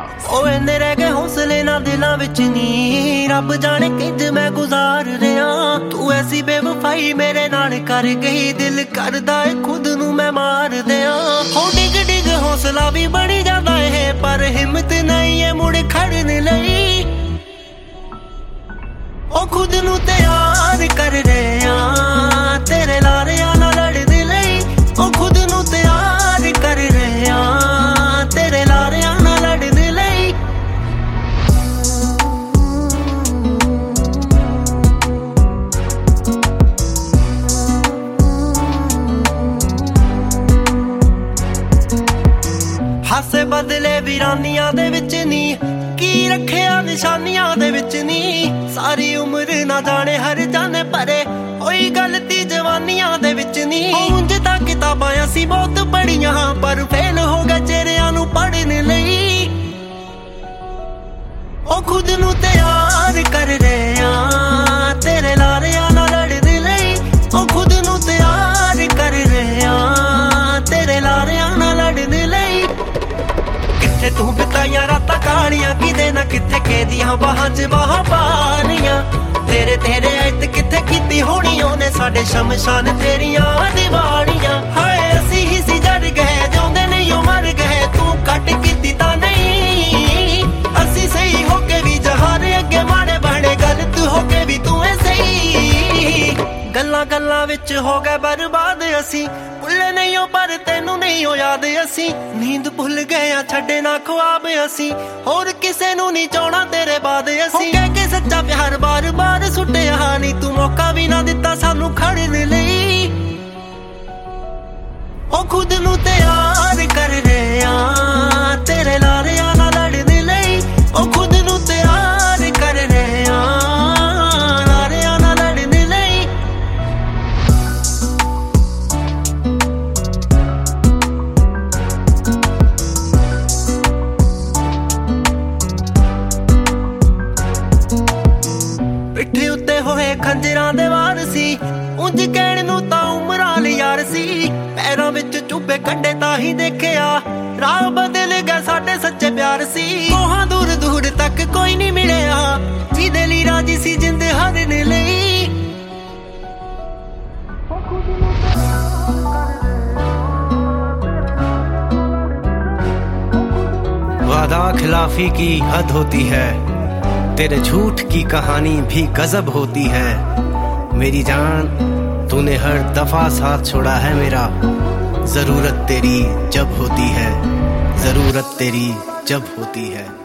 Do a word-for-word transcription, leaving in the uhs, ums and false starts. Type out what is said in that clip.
ਉਹ ਇੰਨੇ ਰਹਿ ਗਏ ਹੌਸਲੇ ਨਾ ਦਿਲਾਂ ਵਿੱਚ ਨੀ, ਰੱਬ ਜਾਣੇ ਕਿੰਜ ਮੈਂ ਗੁਜ਼ਾਰ ਰਿਹਾ। ਤੂੰ ਐਸੀ ਬੇਵਫਾਈ ਮੇਰੇ ਨਾਲ ਕਰ ਗਈ, ਦਿਲ ਕਰਦਾ ਏ ਖੁਦ ਨੂੰ ਮੈਂ ਮਾਰ ਦਿਆਂ। ਹੋ ਡਿੱਗ ਡਿੱਗ ਹੌਸਲਾ ਵੀ ਬਣੀ ਜਾਂਦਾ ਏ, ਪਰ ਹਿੰਮਤ ਨਹੀਂ ਏ ਮੁੜ ਖੜਨ ਲਈ। ਉਹ ਖੁਦ ਨੂੰ ਤਿਆਰ ਕਰ ਰਿਹਾ ਤੇਰੇ ਲਾਰਿਆਂ ਨਾਲ ਲੜਨ ਲਈ। ਉਹ ਖੁਦ ਨੂੰ ਤਿਆਰ ਕਰ ਰਿਹਾ ਤੇਰੇ ਲਾਰਿਆਂ ਨਾਲ ਲੜਨ ਲਈ। ਹਾਸੇ ਬਦਲੇ ਵੀਰਾਨੀਆਂ ਦੇ ਵਿੱਚ ਨੀ, ਕੀ ਰੱਖਿਆ ਨਿਸ਼ਾਨੀਆਂ ਦੇ ਵਿੱਚ ਨੀ। ਸਾਰੀ ਉਮਰ ਨਾ ਜਾਣੇ ਹਰ ਜਾਣੇ ਪਰੇ, ਹੋਈ ਗਲਤੀ ਜਵਾਨੀਆਂ ਦੇ ਵਿੱਚ ਨੀ। ਉਂਝ ਤਾਂ ਕਿਤਾਬਾਂ ਅਸੀਂ ਬਹੁਤ ਪੜ੍ਹੀਆਂ, ਪਰ ਫੇਲ ਹੋ ਗਏ ਚਿਹਰਿਆਂ ਨੂੰ ਪੜ੍ਹਨ ਲਈ। ਉਹ ਖੁਦ ਨੂੰ ਤਿਆਰ ਕਰ ਰਿਹਾ ਤੇਰੇ ਲਾਰਿਆਂ ਨਾਲ ਲੜਨ ਲਈ। ਉਹ ਖੁਦ ਨੂੰ ਤਿਆਰ ਕਰ ਰਿਹਾ ਤੇਰੇ ਲਾਰਿਆਂ ਨਾਲ ਲੜਨ ਲਈ। ਕਿੱਥੇ ਤੂੰ ਬਿਤਾਈਆਂ ਰਾਤਾਂ ਕਾਲੀਆਂ, ਕਿਤੇ ਨਾ ਕਿੱਥੇ ਕੇਦੀਆਂ ਬਾਹਾਂ ਚ ਬਾਹਾਂ ਪਾਲੀਆਂ। ਤੇਰੇ ਤੇਰੇ ਐਤ ਕਿੱਥੇ ਕੀਤੀ ਹੋਣੀ ਉਹਨੇ, ਸਾਡੇ ਸ਼ਮਸ਼ਾਨ ਤੇਰੀਆਂ ਦੀਵਾਨੀਆਂ। ਹਾਏ ਅਸੀਂ ਹੀ ਸੀ ਜੜ ਗਏ, ਜਿਉਂਦੇ ਨਹੀਂ ਉਹ ਮਰ ਗਏ। ਤੂੰ ਕੱਟ ਕੀਤੀ ਤਾਂ ਨਹੀਂ, ਅਸੀਂ ਸਹੀ ਹੋ ਕੇ ਵੀ ਜਹਾਨ ਅੱਗੇ ਮਾੜੇ ਬਾੜੇ, ਗਲਤ ਹੋ ਕੇ ਵੀ ਤੂੰ ਐ ਸਹੀ। ਗੱਲਾਂ ਗੱਲਾਂ ਵਿੱਚ ਹੋ ਗਏ ਬਰਬਾਦ ਅਸੀਂ, ਭੁੱਲੇ ਨਹੀਂ ਹੋ ਪਰ ਤੈਨੂੰ ਨਹੀਂ ਹੋ ਯਾਦ ਅਸੀਂ। ਨੀਂਦ ਭੁੱਲ ਗਏ ਆ ਛੱਡੇ ਨਾ ਖੁਆਬ ਅਸੀਂ, ਹੋਰ ਕਿਸੇ ਨੂੰ ਨਹੀਂ ਚਾਹਣਾ ਤੇਰੇ ਬਾਅਦ ਅਸੀਂ। ਕਹਿ ਕੇ ਸੱਚਾ ਪਿਆਰ ਬਾਰ ਬਾਰ ਸੁੱਟਿਆ ਨੀ, ਤੂੰ ਮੌਕਾ ਵੀ ਨਾ ਦਿੱਤਾ ਸਾਨੂੰ ਖੜਨ ਲਈ। ਉਹ ਖੁਦ ਨੂੰ ਤਿਆਰ ਕਰ ਰਿਹਾ ਤੇਰੇ ਲਾਰਿਆਂ ਨਾਲ ਲੜਨ ਲਈ। ਉਹ ਖੁਦ ਨੂੰ ਤਿਆਰ ਕਰ ਰਿਹਾ ਲਾਰਿਆਂ ਨਾਲ ਲੜਨ ਲਈ। ਪਿੱਠੇ ਉੱਤੇ ਹੋਏ ਖੰਜਰਾਂ ਦੇ ਵਾਰ ਸੀ, ਉਂਝ ਕਹਿਣ ਨੂੰ ਤਾਂ ਉਮਰਾਂ ਲਈ ਯਾਰ ਸੀ। ਪੈਰਾਂ ਵਿੱਚ ਚੁੱਭੇ ਕੱਢੇ ਤਾਂ ਹੀ ਦੇਖਿਆ, ਰਾਹ ਬਦਲ ਗਏ ਸਾਡੇ ਸੱਚੇ ਪਿਆਰ ਸੀ। ਕੋਹਾਂ ਦੂਰ ਦੂਰ ਤੱਕ ਕੋਈ ਨਹੀਂ ਮਿਲਿਆ, ਜਿਹਦੇ ਲਈ ਰਾਜੀ ਸੀ ਜਿੰਦ ਹਰਨ ਲਈ। वादा खिलाफी की हद होती है, तेरे झूठ की कहानी भी गजब होती है। मेरी जान तूने हर दफा साथ छोड़ा है मेरा, जरूरत तेरी जब होती है, जरूरत तेरी जब होती है।